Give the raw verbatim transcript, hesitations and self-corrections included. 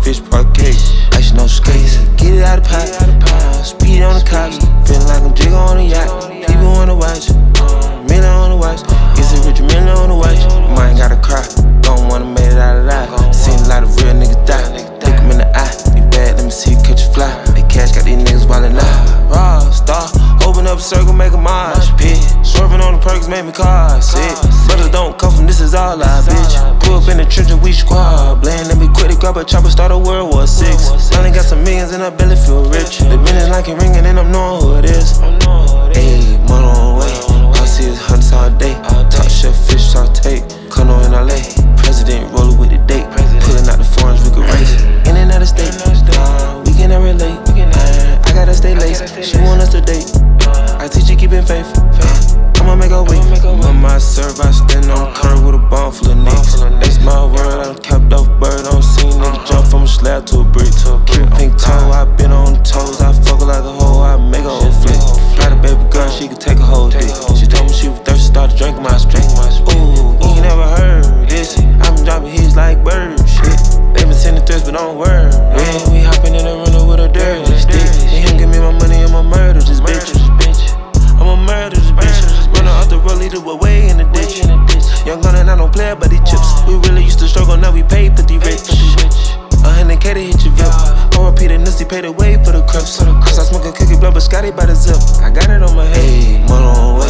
fish parquet. Ice no skates, get it out of pot. Uh, speed on the cops, feeling like I'm Jigga on a yacht. People wanna watch, uh, million on the watch. Is it rich, million on the watch? Mine gotta cry, don't wanna make it out alive. Seen a lot of real niggas die, look 'em in the eye. You bad, let me see you catch a fly. They cash got these niggas wildin' out. Raw star, open up a circle, make a mosh pit. Swerving on the perks, make me car sick. Brothers don't come from this is all I bitch. Grew up in the trench and we squad. Bland and be quick to grab a chopper, start a World War Six. Finally got some millions and I belly feel rich. The minutes like it ringing and I'm knowing who it is. Ayy, money on the way. All I see is hunts all day. Top chef, fish saute. Cono in L A. President rollin' with the date. Pulling out the foreigns, we could race. In and out of state. Uh, we can never relate. Uh, I gotta stay laced. She want us to date. I teach you keeping faith. Uh, I'ma make her wait. On my serve, I stand on curb with a bomb full of nicks. That's my word, I'm capped off bird. I don't see nigga jump from a slab to a brick. Keep a pink toe, I been on toes. I fuck her like a hoe, I make her whole flick. Got a baby girl, she can take a whole dick. She told me she was thirsty, started drinking my spit. Ooh, you ain't never heard this. I've been dropping hits like birds. Shit, they been sending threats, but don't worry. Yeah, we hopping in the rental with a dirty stick. They can't give me my money, I'ma murder this bitch. I'ma murder this bitch. Running off the road, lead away in the ditch. Young gun and I don't play about these chips. We really used to struggle, now we pay fifty rich. A hundred K to hit your VIP. Or repeat a Nipsey, pay the way for the crips. Cause I smoke a cookie, blow, but Scotty by the zip. I got it on my head. Money on